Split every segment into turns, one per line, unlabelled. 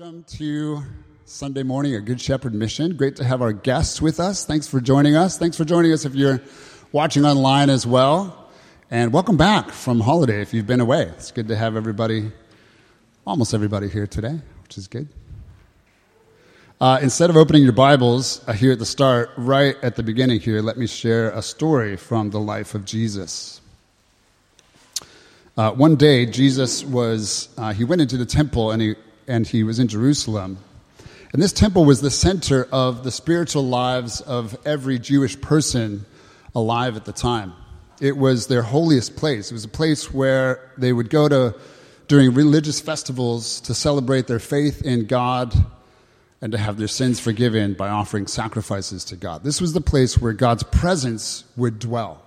Welcome to Sunday morning at Good Shepherd Mission. Great to have our guests with us. Thanks for joining us. Thanks for joining us if you're watching online as well. And welcome back from holiday if you've been away. It's good to have everybody, almost everybody here today, which is good. Instead of opening your Bibles here at the start, right at the beginning here, let me share a story from the life of Jesus. One day, Jesus he went into the temple and he was in Jerusalem. And this temple was the center of the spiritual lives of every Jewish person alive at the time. It was their holiest place. It was a place where they would go to during religious festivals to celebrate their faith in God and to have their sins forgiven by offering sacrifices to God. This was the place where God's presence would dwell.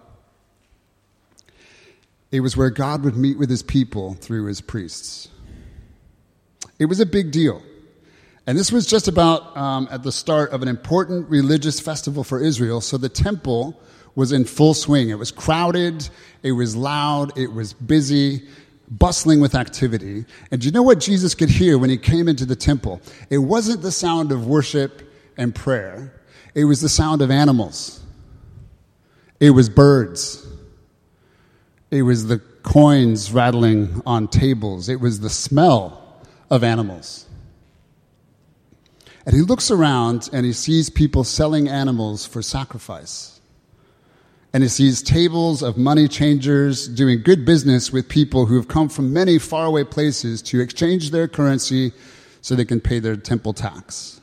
It was where God would meet with his people through his priests. It was a big deal. And this was just about at the start of an important religious festival for Israel, so the temple was in full swing. It was crowded, it was loud, it was busy, bustling with activity. And do you know what Jesus could hear when he came into the temple? It wasn't the sound of worship and prayer. It was the sound of animals. It was birds. It was the coins rattling on tables. It was the smell of animals. And he looks around and he sees people selling animals for sacrifice. And he sees tables of money changers doing good business with people who have come from many faraway places to exchange their currency so they can pay their temple tax.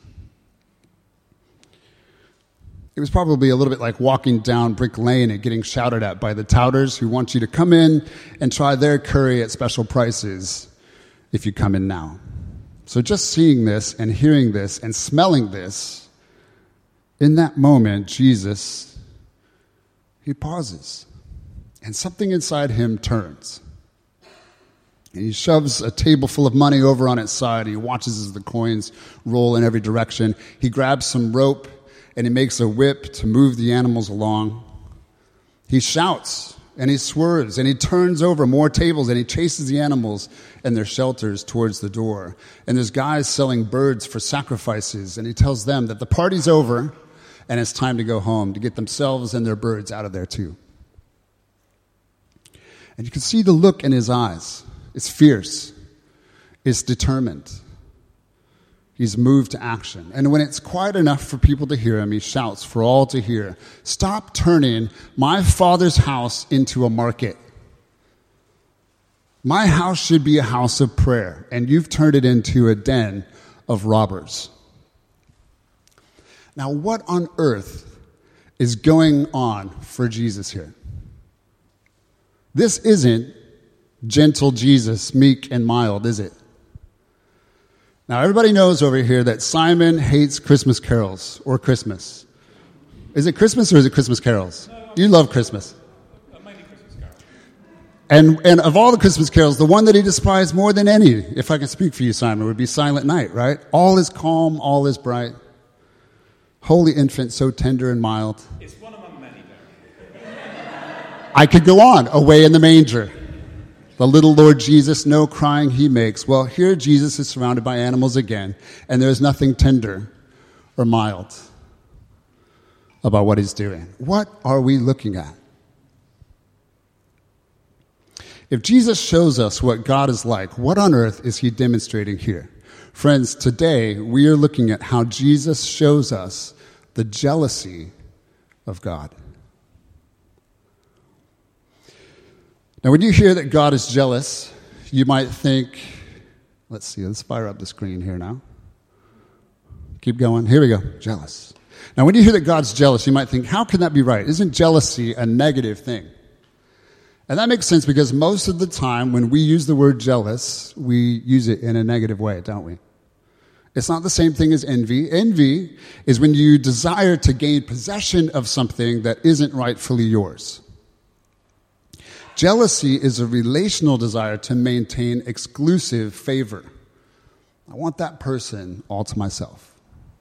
It was probably a little bit like walking down Brick Lane and getting shouted at by the touters who want you to come in and try their curry at special prices if you come in now. So just seeing this and hearing this and smelling this, in that moment, Jesus, he pauses. And something inside him turns. And he shoves a table full of money over on its side. He watches as the coins roll in every direction. He grabs some rope and he makes a whip to move the animals along. He shouts and he swerves and he turns over more tables and he chases the animals and their shelters towards the door. And there's guys selling birds for sacrifices, and he tells them that the party's over and it's time to go home to get themselves and their birds out of there too. And you can see the look in his eyes. It's fierce. It's determined. He's moved to action. And when it's quiet enough for people to hear him, he shouts for all to hear, "Stop turning my Father's house into a market. My house should be a house of prayer, and you've turned it into a den of robbers." Now, what on earth is going on for Jesus here? This isn't gentle Jesus, meek and mild, is it? Now, everybody knows over here that Simon hates Christmas carols or Christmas. Is it Christmas or is it Christmas carols? You love Christmas.
Mainly Christmas carols.
And of all the Christmas carols, the one that he despised more than any, if I can speak for you, Simon, would be Silent Night, right? All is calm, all is bright. Holy infant, so tender and mild.
It's one among many, Darren.
I could go on. Away in the manger. The little Lord Jesus, no crying he makes. Well, here Jesus is surrounded by animals again, and there's nothing tender or mild about what he's doing. What are we looking at? If Jesus shows us what God is like, what on earth is he demonstrating here? Friends, today we are looking at how Jesus shows us the jealousy of God. Now, when you hear that God is jealous, you might think, let's fire up the screen here now. Keep going. Here we go. Jealous. Now, when you hear that God's jealous, you might think, how can that be right? Isn't jealousy a negative thing? And that makes sense because most of the time when we use the word jealous, we use it in a negative way, don't we? It's not the same thing as envy. Envy is when you desire to gain possession of something that isn't rightfully yours. Jealousy is a relational desire to maintain exclusive favor. I want that person all to myself.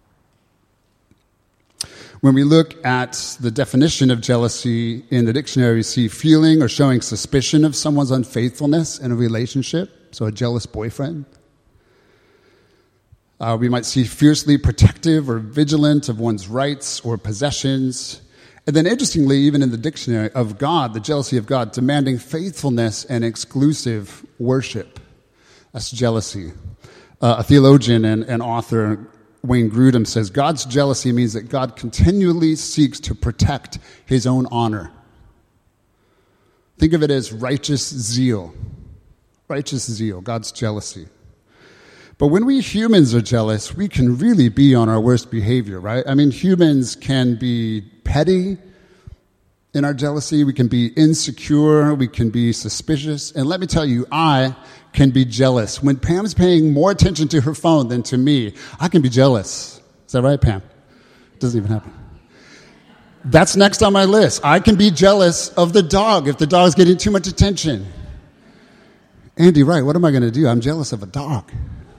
When we look at the definition of jealousy in the dictionary, we see feeling or showing suspicion of someone's unfaithfulness in a relationship, so a jealous boyfriend. We might see fiercely protective or vigilant of one's rights or possessions. And then interestingly, even in the dictionary of God, the jealousy of God, demanding faithfulness and exclusive worship. That's jealousy. A theologian and author, Wayne Grudem, says God's jealousy means that God continually seeks to protect his own honor. Think of it as righteous zeal. Righteous zeal, God's jealousy. But when we humans are jealous, we can really be on our worst behavior, right? I mean, humans can be petty in our jealousy. We can be insecure. We can be suspicious. And let me tell you, I can be jealous. When Pam's paying more attention to her phone than to me, I can be jealous. Is that right, Pam? Doesn't even happen. That's next on my list. I can be jealous of the dog if the dog's getting too much attention. Andy, right, what am I going to do? I'm jealous of a dog.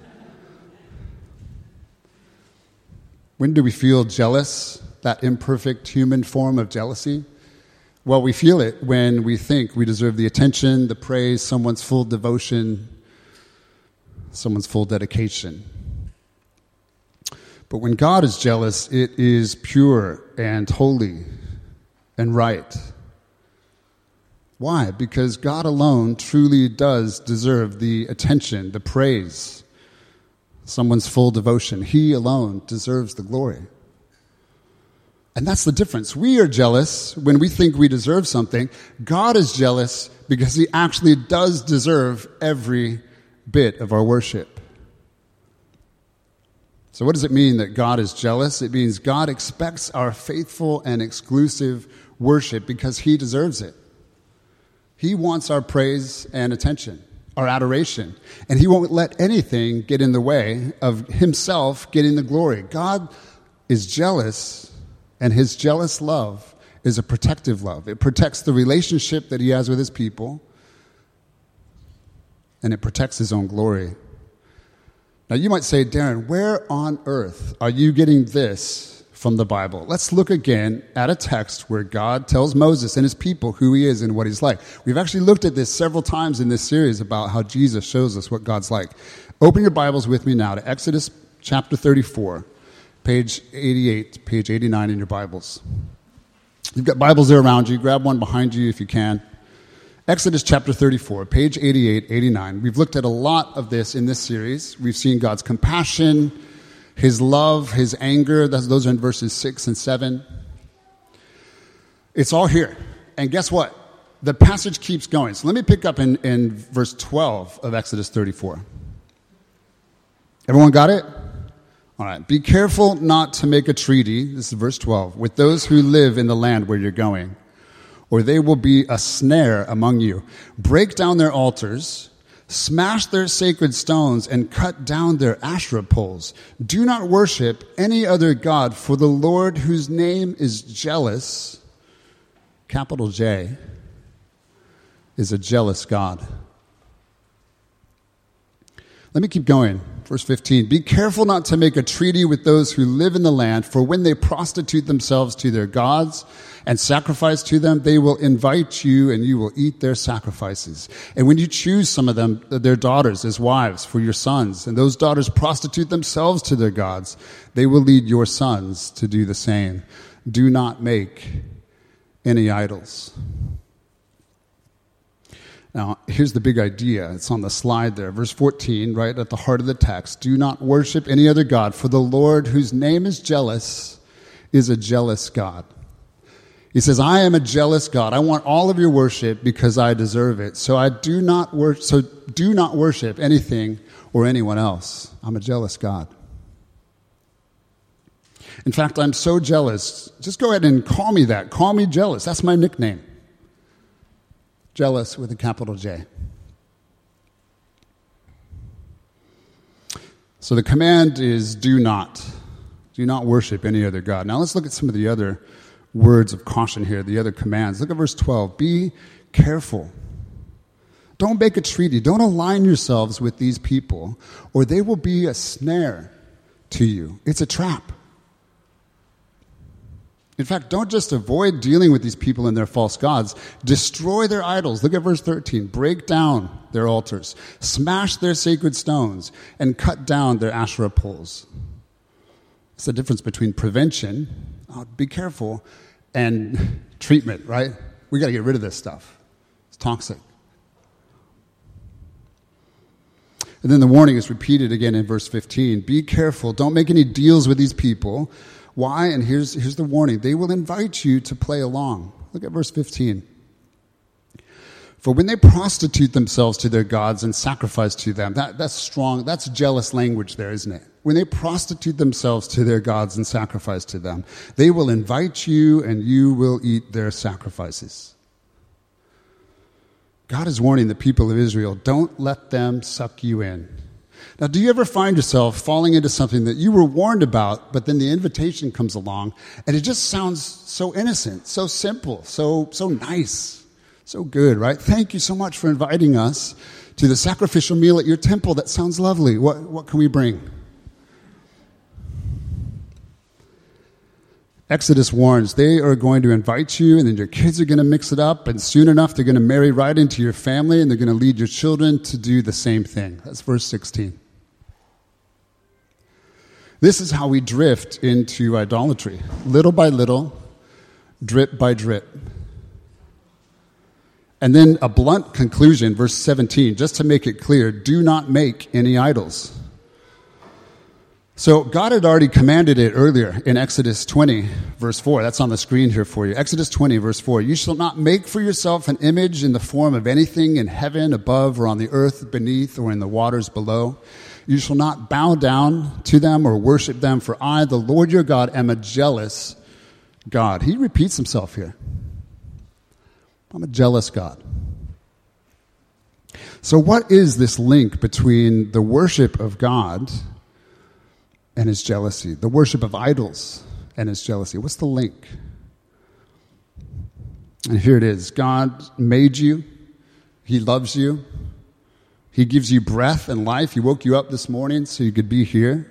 When do we feel jealous, that imperfect human form of jealousy? Well, we feel it when we think we deserve the attention, the praise, someone's full devotion, someone's full dedication. But when God is jealous, it is pure and holy and right. Why? Because God alone truly does deserve the attention, the praise, someone's full devotion. He alone deserves the glory. And that's the difference. We are jealous when we think we deserve something. God is jealous because he actually does deserve every bit of our worship. So what does it mean that God is jealous? It means God expects our faithful and exclusive worship because he deserves it. He wants our praise and attention, our adoration. And he won't let anything get in the way of himself getting the glory. God is jealous, and his jealous love is a protective love. It protects the relationship that he has with his people, and it protects his own glory. Now you might say, Darren, where on earth are you getting this from the Bible? Let's look again at a text where God tells Moses and his people who he is and what he's like. We've actually looked at this several times in this series about how Jesus shows us what God's like. Open your Bibles with me now to Exodus chapter 34, page 88, page 89 in your Bibles. You've got Bibles there around you. Grab one behind you if you can. Exodus chapter 34, page 88, 89. We've looked at a lot of this in this series. We've seen God's compassion, his love, his anger. Those are in verses 6 and 7. It's all here. And guess what? The passage keeps going. So let me pick up in verse 12 of Exodus 34. Everyone got it? All right. Be careful not to make a treaty, this is verse 12, with those who live in the land where you're going, or they will be a snare among you. Break down their altars, smash their sacred stones, and cut down their Asherah poles. Do not worship any other god, for the Lord, whose name is jealous, capital J, is a jealous God. Let me keep going. Verse 15, be careful not to make a treaty with those who live in the land, for when they prostitute themselves to their gods and sacrifice to them, they will invite you and you will eat their sacrifices. And when you choose some of them, their daughters as wives for your sons, and those daughters prostitute themselves to their gods, they will lead your sons to do the same. Do not make any idols. Now, here's the big idea. It's on the slide there. Verse 14, right at the heart of the text. Do not worship any other god, for the Lord, whose name is jealous, is a jealous God. He says, I am a jealous God. I want all of your worship because I deserve it. So do not worship anything or anyone else. I'm a jealous God. In fact, I'm so jealous. Just go ahead and call me that. Call me jealous. That's my nickname. Jealous with a capital J. So the command is do not worship any other God. Now let's look at some of the other words of caution here, the other commands. Look at verse 12. Be careful. Don't make a treaty. Don't align yourselves with these people, or they will be a snare to you. It's a trap. In fact, don't just avoid dealing with these people and their false gods. Destroy their idols. Look at verse 13. Break down their altars. Smash their sacred stones. And cut down their Asherah poles. It's the difference between prevention, be careful, and treatment, right? We got to get rid of this stuff. It's toxic. And then the warning is repeated again in verse 15. Be careful. Don't make any deals with these people. Why? And here's the warning. They will invite you to play along. Look at verse 15. For when they prostitute themselves to their gods and sacrifice to them, that's strong, that's jealous language there, isn't it? When they prostitute themselves to their gods and sacrifice to them, they will invite you and you will eat their sacrifices. God is warning the people of Israel, don't let them suck you in. Now, do you ever find yourself falling into something that you were warned about, but then the invitation comes along, and it just sounds so innocent, so simple, so nice, so good, right? Thank you so much for inviting us to the sacrificial meal at your temple. That sounds lovely. What can we bring? Exodus warns they are going to invite you, and then your kids are going to mix it up, and soon enough they're going to marry right into your family, and they're going to lead your children to do the same thing. That's verse 16. This is how we drift into idolatry, little by little, drip by drip. And then a blunt conclusion, verse 17, just to make it clear, do not make any idols. So God had already commanded it earlier in Exodus 20, verse 4. That's on the screen here for you. Exodus 20, verse 4. You shall not make for yourself an image in the form of anything in heaven above or on the earth beneath or in the waters below. You shall not bow down to them or worship them, for I, the Lord your God, am a jealous God. He repeats himself here. I'm a jealous God. So what is this link between the worship of God and his jealousy, the worship of idols and his jealousy? What's the link? And here it is. God made you. He loves you. He gives you breath and life. He woke you up this morning so you could be here.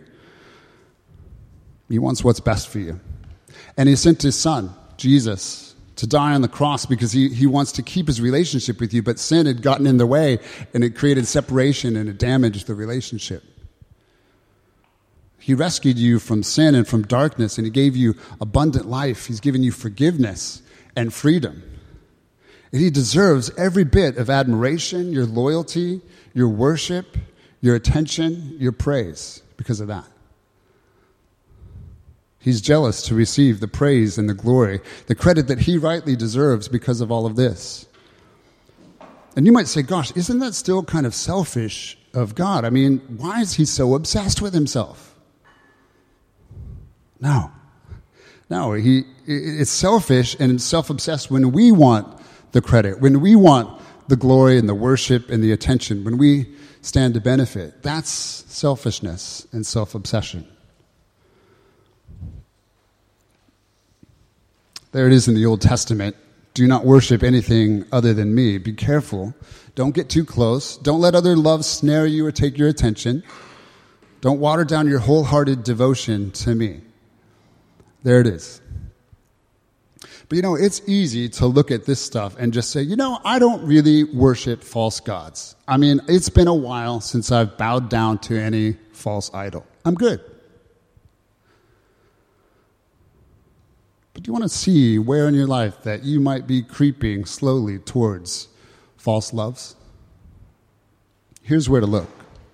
He wants what's best for you. And he sent his son, Jesus, to die on the cross because he wants to keep his relationship with you, but sin had gotten in the way, and it created separation, and it damaged the relationship. He rescued you from sin and from darkness, and he gave you abundant life. He's given you forgiveness and freedom. And he deserves every bit of admiration, your loyalty, your worship, your attention, your praise because of that. He's jealous to receive the praise and the glory, the credit that he rightly deserves because of all of this. And you might say, gosh, isn't that still kind of selfish of God? I mean, why is he so obsessed with himself? No, it's selfish and self-obsessed when we want the credit, when we want the glory and the worship and the attention, when we stand to benefit. That's selfishness and self-obsession. There it is in the Old Testament. Do not worship anything other than me. Be careful. Don't get too close. Don't let other loves snare you or take your attention. Don't water down your wholehearted devotion to me. There it is. But it's easy to look at this stuff and just say, I don't really worship false gods. I mean, it's been a while since I've bowed down to any false idol. I'm good. But do you want to see where in your life that you might be creeping slowly towards false loves? Here's where to look.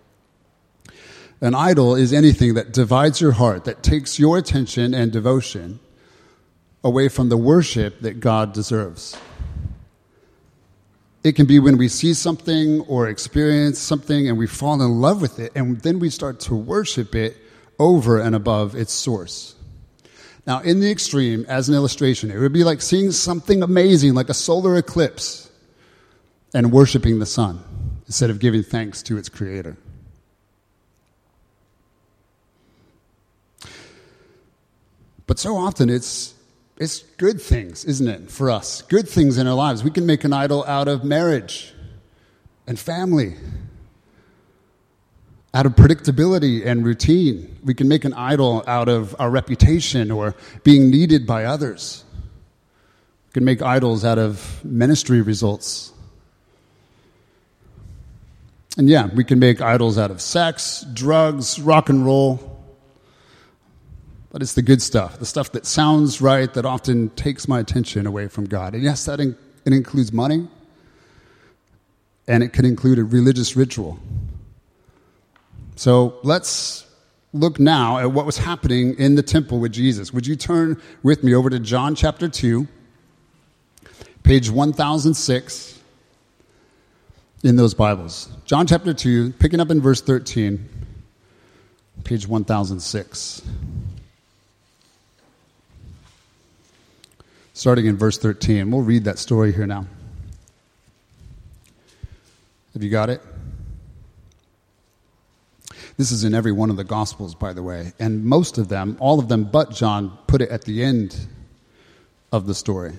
An idol is anything that divides your heart, that takes your attention and devotion away from the worship that God deserves. It can be when we see something or experience something and we fall in love with it, and then we start to worship it over and above its source. Now, in the extreme, as an illustration, it would be like seeing something amazing, like a solar eclipse, and worshiping the sun instead of giving thanks to its creator. But so often it's good things, isn't it, for us? Good things in our lives. We can make an idol out of marriage and family, out of predictability and routine. We can make an idol out of our reputation or being needed by others. We can make idols out of ministry results. And yeah, we can make idols out of sex, drugs, rock and roll. But it's the good stuff, the stuff that sounds right, that often takes my attention away from God. And yes, it includes money, and it could include a religious ritual. So let's look now at what was happening in the temple with Jesus. Would you turn with me over to John chapter 2, page 1006 in those Bibles. John chapter 2, picking up in verse 13, page 1006. Starting in verse 13. We'll read that story here now. Have you got it? This is in every one of the Gospels, by the way. And most of them, all of them but John, put it at the end of the story.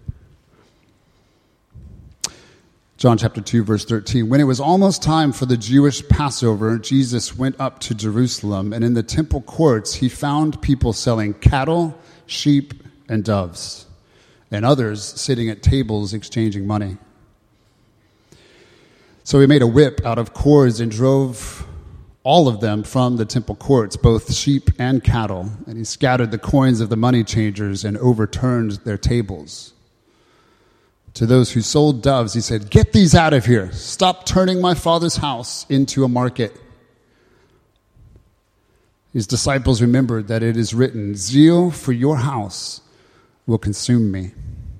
John chapter 2, verse 13. When it was almost time for the Jewish Passover, Jesus went up to Jerusalem, and in the temple courts he found people selling cattle, sheep, and doves, and others sitting at tables exchanging money. So he made a whip out of cords and drove all of them from the temple courts, both sheep and cattle, and he scattered the coins of the money changers and overturned their tables. To those who sold doves, he said, "Get these out of here. Stop turning my Father's house into a market." His disciples remembered that it is written, "Zeal for your house will consume me."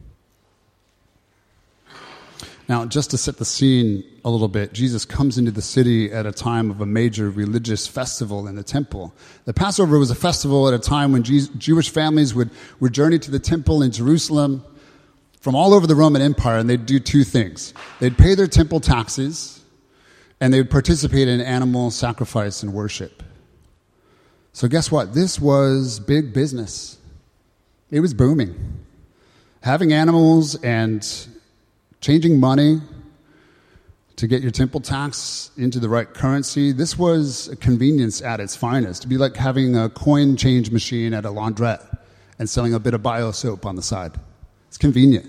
Now, just to set the scene a little bit, Jesus comes into the city at a time of a major religious festival in the temple. The Passover was a festival at a time when Jewish families would journey to the temple in Jerusalem from all over the Roman Empire, and they'd do two things. They'd pay their temple taxes, and they would participate in animal sacrifice and worship. So guess what? This was big business. It was booming. Having animals and changing money to get your temple tax into the right currency, this was a convenience at its finest. It'd be like having a coin change machine at a laundrette and selling a bit of bio soap on the side. It's convenient.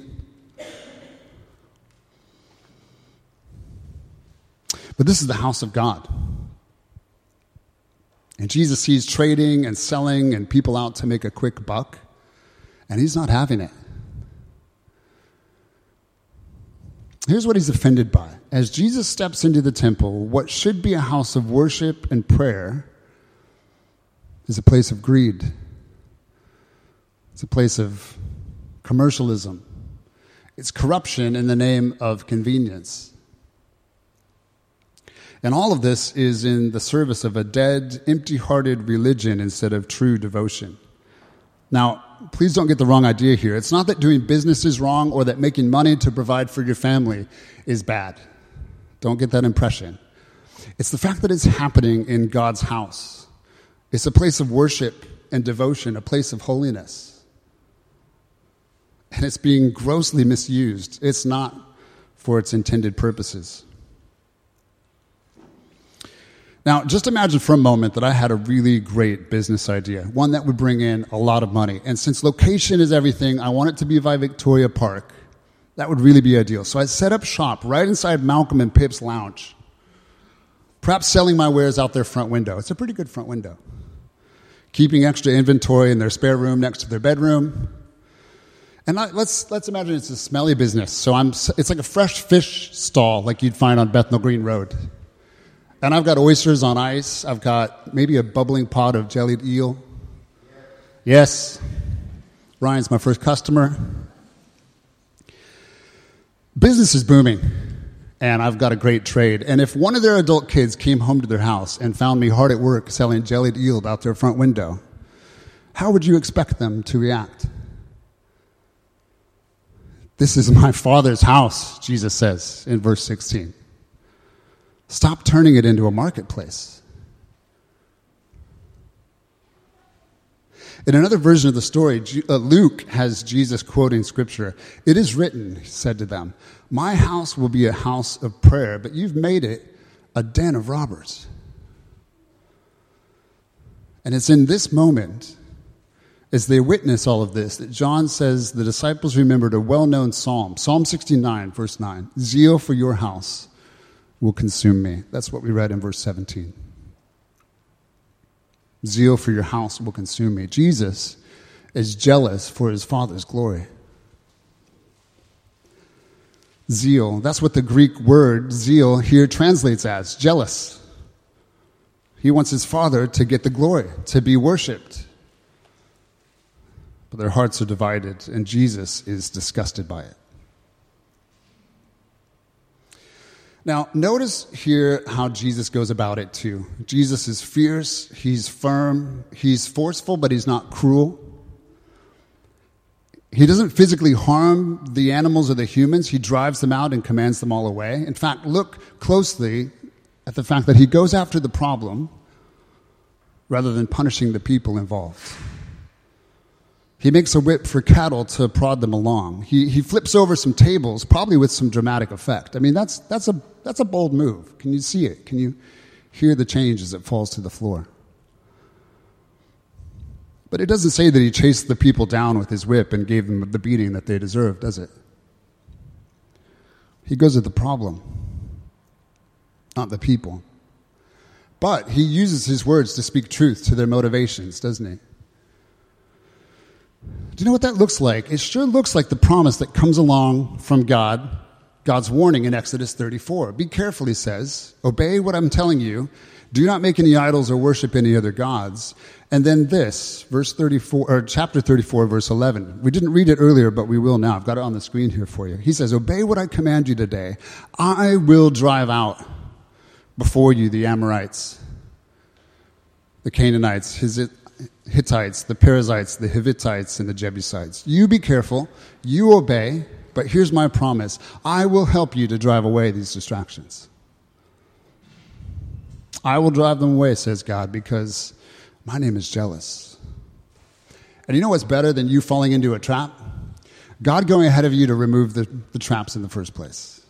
But this is the house of God. And Jesus sees trading and selling and people out to make a quick buck, and he's not having it. Here's what he's offended by. As Jesus steps into the temple, what should be a house of worship and prayer is a place of greed. It's a place of commercialism. It's corruption in the name of convenience. And all of this is in the service of a dead, empty-hearted religion instead of true devotion. Now, please don't get the wrong idea here. It's not that doing business is wrong or that making money to provide for your family is bad. Don't get that impression. It's the fact that it's happening in God's house. It's a place of worship and devotion, a place of holiness. And it's being grossly misused. It's not for its intended purposes. Now, just imagine for a moment that I had a really great business idea, one that would bring in a lot of money. And since location is everything, I want it to be by Victoria Park. That would really be ideal. So I set up shop right inside Malcolm and Pip's lounge, perhaps selling my wares out their front window. It's a pretty good front window. Keeping extra inventory in their spare room next to their bedroom. And let's imagine it's a smelly business. So it's like a fresh fish stall like you'd find on Bethnal Green Road. And I've got oysters on ice. I've got maybe a bubbling pot of jellied eel. Yes. Ryan's my first customer. Business is booming, and I've got a great trade. And if one of their adult kids came home to their house and found me hard at work selling jellied eel out their front window, how would you expect them to react? This is my Father's house, Jesus says in verse 16. Stop turning it into a marketplace. In another version of the story, Luke has Jesus quoting scripture. "It is written," he said to them, "My house will be a house of prayer, but you've made it a den of robbers." And it's in this moment, as they witness all of this, that John says the disciples remembered a well-known psalm, Psalm 69, verse 9. Zeal for your house will consume me. That's what we read in verse 17. Zeal for your house will consume me. Jesus is jealous for his Father's glory. Zeal, that's what the Greek word zeal here translates as, jealous. He wants his Father to get the glory, to be worshipped. But their hearts are divided, and Jesus is disgusted by it. Now, notice here how Jesus goes about it too. Jesus is fierce, he's firm, he's forceful, but he's not cruel. He doesn't physically harm the animals or the humans. He drives them out and commands them all away. In fact, look closely at the fact that he goes after the problem rather than punishing the people involved. He makes a whip for cattle to prod them along. He flips over some tables, probably with some dramatic effect. I mean, that's a bold move. Can you see it? Can you hear the change as it falls to the floor? But it doesn't say that he chased the people down with his whip and gave them the beating that they deserved, does it? He goes at the problem, not the people. But he uses his words to speak truth to their motivations, doesn't he? Do you know what that looks like? It sure looks like the promise that comes along from God, God's warning in Exodus 34. Be careful, he says. Obey what I'm telling you. Do not make any idols or worship any other gods. And then this, verse 34, or chapter 34, verse 11. We didn't read it earlier, but we will now. I've got it on the screen here for you. He says, obey what I command you today. I will drive out before you the Amorites, the Canaanites, Hittites, the Perizzites, the Hivitites, and the Jebusites. You be careful. You obey. But here's my promise. I will help you to drive away these distractions. I will drive them away, says God, because my name is jealous. And you know what's better than you falling into a trap? God going ahead of you to remove the traps in the first place.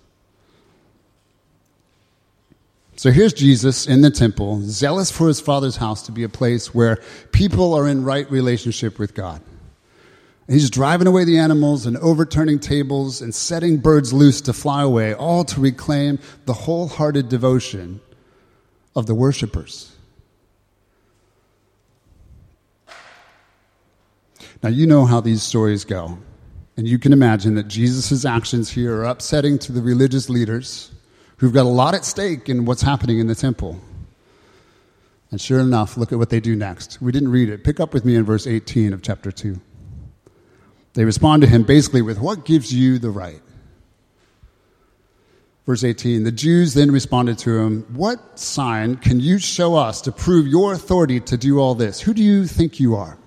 So here's Jesus in the temple, zealous for his Father's house to be a place where people are in right relationship with God. And he's driving away the animals and overturning tables and setting birds loose to fly away, all to reclaim the wholehearted devotion of the worshipers. Now, you know how these stories go. And you can imagine that Jesus' actions here are upsetting to the religious leaders who've got a lot at stake in what's happening in the temple. And sure enough, look at what they do next. We didn't read it. Pick up with me in verse 18 of chapter 2. They respond to him basically with, what gives you the right? Verse 18, the Jews then responded to him, what sign can you show us to prove your authority to do all this? Who do you think you are?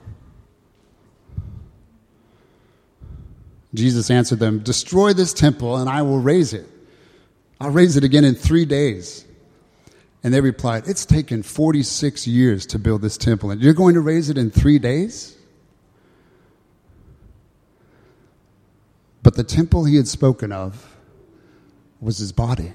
Jesus answered them, destroy this temple and I will raise it. I'll raise it again in 3 days. And they replied, it's taken 46 years to build this temple, and you're going to raise it in 3 days? But the temple he had spoken of was his body.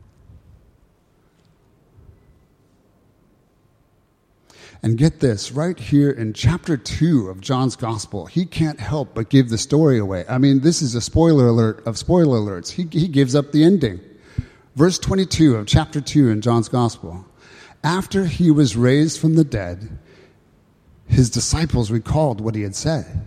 And get this, right here in chapter 2 of John's Gospel, he can't help but give the story away. I mean, this is a spoiler alert of spoiler alerts. He gives up the ending. Verse 22 of chapter 2 in John's Gospel. After he was raised from the dead, his disciples recalled what he had said.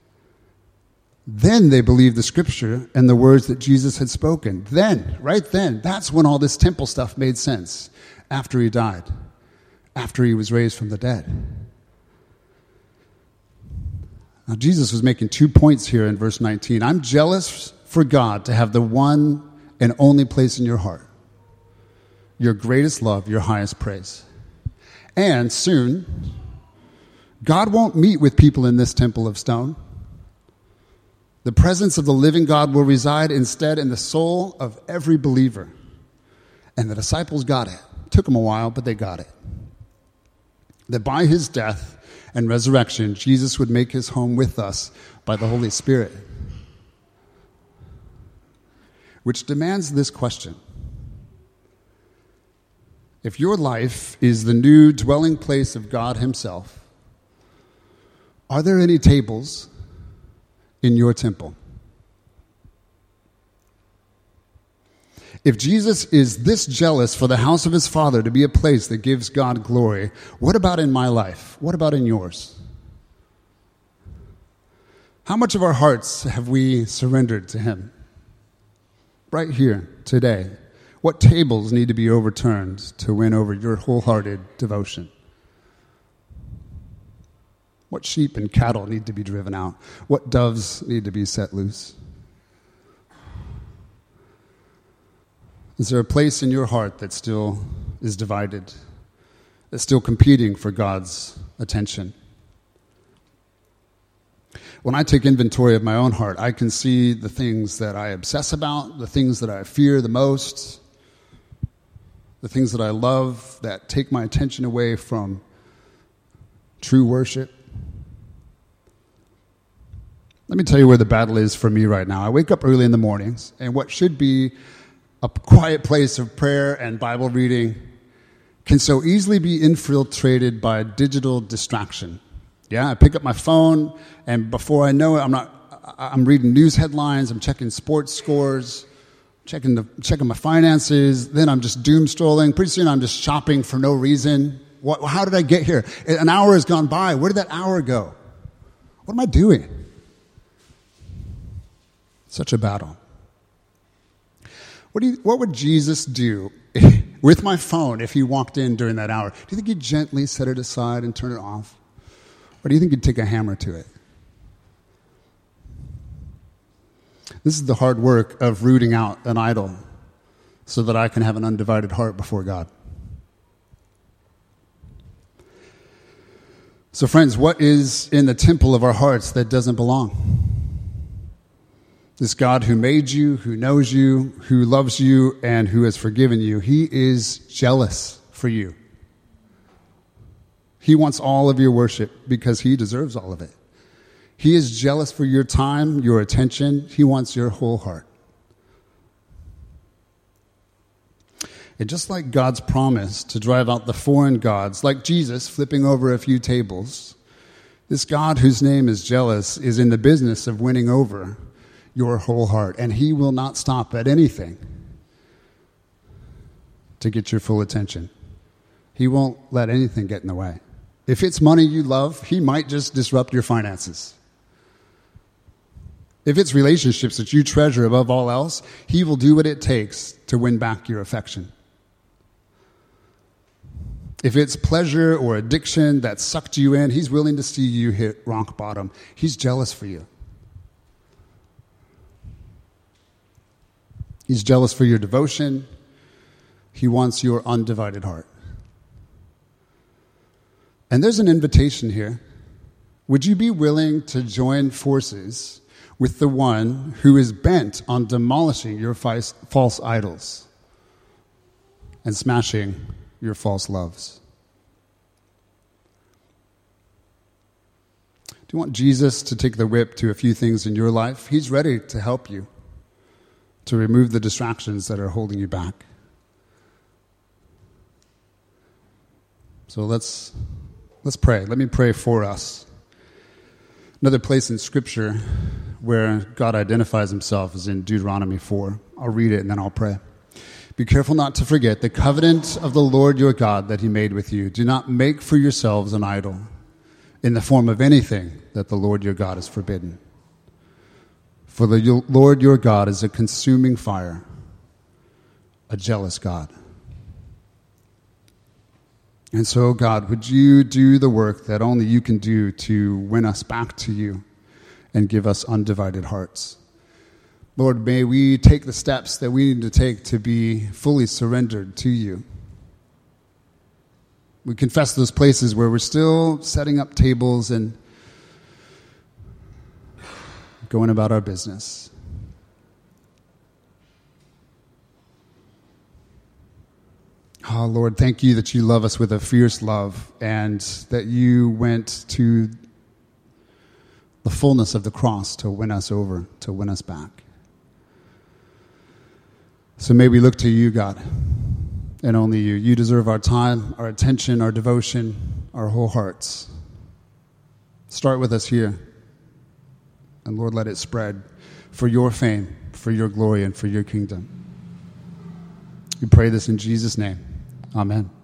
Then they believed the scripture and the words that Jesus had spoken. Then, right then, that's when all this temple stuff made sense. After he died. After he was raised from the dead. Now, Jesus was making 2 points here in verse 19. I'm jealous for God to have the one and only place in your heart. Your greatest love, your highest praise. And soon, God won't meet with people in this temple of stone. The presence of the living God will reside instead in the soul of every believer. And the disciples got it. It took them a while, but they got it. That by his death and resurrection, Jesus would make his home with us by the Holy Spirit. Which demands this question. if your life is the new dwelling place of God himself, are there any tables in your temple? If Jesus is this jealous for the house of his Father to be a place that gives God glory, what about in my life? What about in yours? How much of our hearts have we surrendered to him? Right here, today. What tables need to be overturned to win over your wholehearted devotion? What sheep and cattle need to be driven out? What doves need to be set loose? Is there a place in your heart that still is divided, that's still competing for God's attention? When I take inventory of my own heart, I can see the things that I obsess about, the things that I fear the most, the things that I love that take my attention away from true worship. Let me tell you where the battle is for me right now. I wake up early in the mornings, and what should be a quiet place of prayer and Bible reading can so easily be infiltrated by digital distraction. Yeah, I pick up my phone, and before I know it, I'm reading news headlines, I'm checking sports scores, checking my finances, then I'm just doom scrolling. Pretty soon I'm just shopping for no reason. How did I get here? An hour has gone by. Where did that hour go? What am I doing? Such a battle. What would Jesus do with my phone if he walked in during that hour? Do you think he'd gently set it aside and turn it off? Or do you think he'd take a hammer to it? This is the hard work of rooting out an idol so that I can have an undivided heart before God. So friends, what is in the temple of our hearts that doesn't belong? This God who made you, who knows you, who loves you, and who has forgiven you, he is jealous for you. He wants all of your worship because he deserves all of it. He is jealous for your time, your attention. He wants your whole heart. And just like God's promise to drive out the foreign gods, like Jesus flipping over a few tables, this God whose name is jealous is in the business of winning over your whole heart. And he will not stop at anything to get your full attention. He won't let anything get in the way. If it's money you love, he might just disrupt your finances. If it's relationships that you treasure above all else, he will do what it takes to win back your affection. If it's pleasure or addiction that sucked you in, he's willing to see you hit rock bottom. He's jealous for you. He's jealous for your devotion. He wants your undivided heart. And there's an invitation here. Would you be willing to join forces with the one who is bent on demolishing your false idols and smashing your false loves? Do you want Jesus to take the whip to a few things in your life? He's ready to help you to remove the distractions that are holding you back. So let's pray. Let me pray for us. Another place in Scripture where God identifies himself is in Deuteronomy 4. I'll read it and then I'll pray. Be careful not to forget the covenant of the Lord your God that he made with you. Do not make for yourselves an idol in the form of anything that the Lord your God has forbidden. For the Lord your God is a consuming fire, a jealous God. And so, God, would you do the work that only you can do to win us back to you and give us undivided hearts? Lord, may we take the steps that we need to take to be fully surrendered to you. We confess those places where we're still setting up tables and going about our business. Oh, Lord, thank you that you love us with a fierce love and that you went to the fullness of the cross to win us over, to win us back. So may we look to you, God. and only you. You deserve our time, our attention, our devotion, our whole hearts. Start with us here. And Lord, let it spread for your fame, for your glory, and for your kingdom. We pray this in Jesus' name. Amen.